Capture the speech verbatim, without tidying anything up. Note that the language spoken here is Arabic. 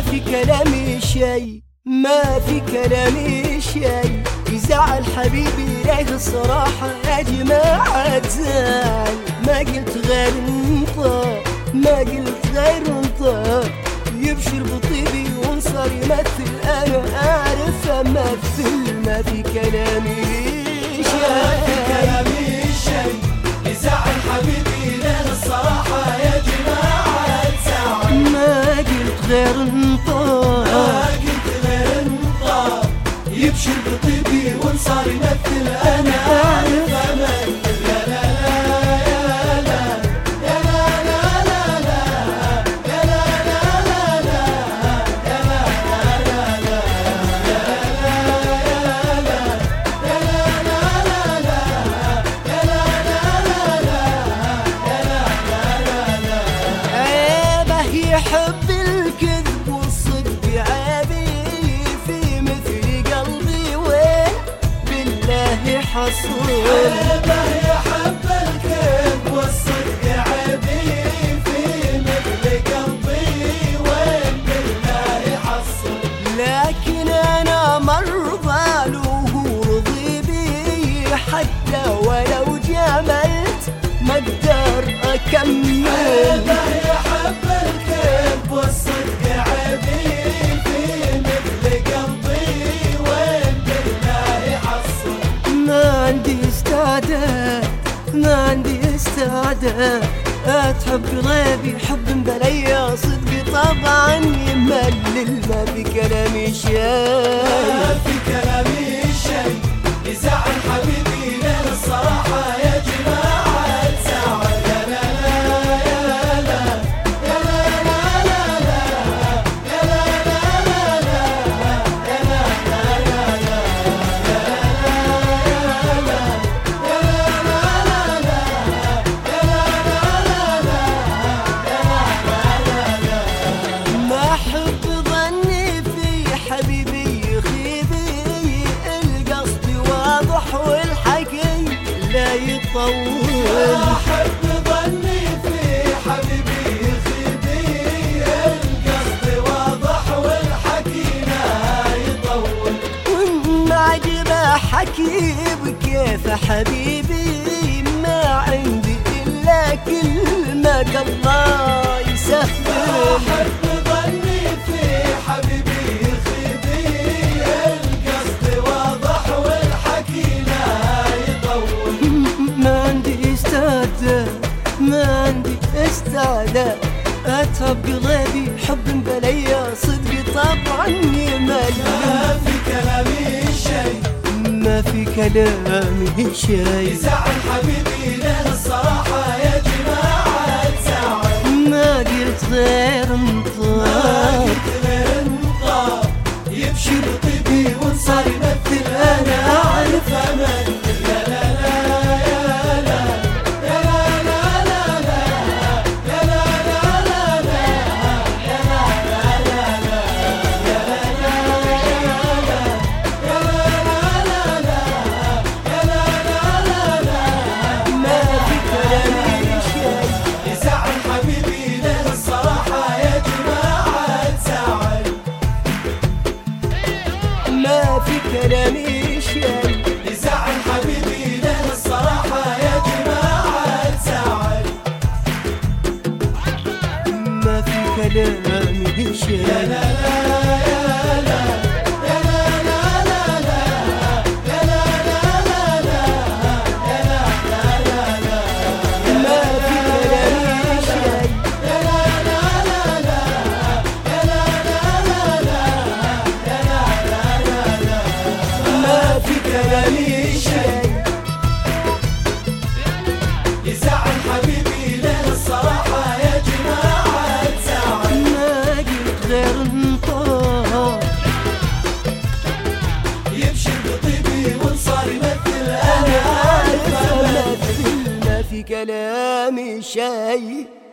في كلامي شي، ما في كلامي شي يزعل حبيبي ليه الصراحة يا جماعة زعل. ما قلت غير انطى، ما قلت غير انطى، يبشر بطيبي وانصر يمثل، انا اعرف امثل. ما في كلامي شي، ما في كلامي شي يزعل حبيبي ليه الصراحة يا جماعة زعل. ما قلت غير انطى، ما قلت غير انطى، يبشر بطيبي وانصار يمثل، انا اعرف امثل. لا لا لا لا لا لا لا لا لا لا لا لا عيبه يحب الكذب والصدق، عيبي في مثل قلبي وين بالله حصول. عيبه يحب الكذب والصدق، عيبي في مثل قلبي وين بالله حصل. لكن انا مرضى له وهو رضي بي، حتى ولو جاملت ما اقدر اكمل. عيبه يحب الكذب والصدق، عيبي في مثل قلبي وين بالله حصل. ما عندي استعداد، ما عندي استعداد اتحب غيبي حب بليا صدقي طبعا يملل. ما في كلامي شيء، ما في كلامي شي يزعل حبيبي ليه الصراحة يا جماعة زعل. يا لا لا يا لا يا لا لا لا يا لا لا لا يا لا لا لا ما احب ظني في حبيبي يخيبي، القصد واضح والحكي لا يطول. أحب ظني في حبيبي يخيبي، القصد واضح والحكي لا يطول. وإن عجبه حكي بكيف حبيبي، ما عندي إلا كلمة الله يسهل. أحب ظني في حبيبي يخيبي، القصد واضح والحكي لا يطول. ما عندي استعداد، ما عندي استعداد أتعب قلبي حب بليا صدقي طبعا يمل. ما في كلامي شي، ما في كلامي شي يزعل حبيبي ليه الصراحة يا جماعة زعل. ما قلت غير انطى، ما قلت غير انطى، يبشر بطيبي وانصار يمثل، انا اعرف امثل. لا لا لا يا لا يا لا لا لا لا يا لا لا لا لا يا لا لا لا لا يا لا لا يا لا يا لا لا لا يا لا لا لا. ما في كلامي شي يزعل حبيبي ليه الصراحة يا جماعة زعل. ما في كلامي شي يزعل حبيبي ليه الصراحة يا جماعة زعل. ما في كلامي شي. يا لا لا يا لا يا لا لا لا لا يا لا لا لا لا يا لا لا لا لا ما في كلامي شي يا لا لا لا لا يا لا لا لا لا يا لا لا لا لا. ما في كلامي شي يزعل حبيبي ليه الصراحة يا جماعة زعل. ما قلت غير انطى، يبشر بطيبي وانصار يمثل، انا عارف امثل. ما في كلامي شي.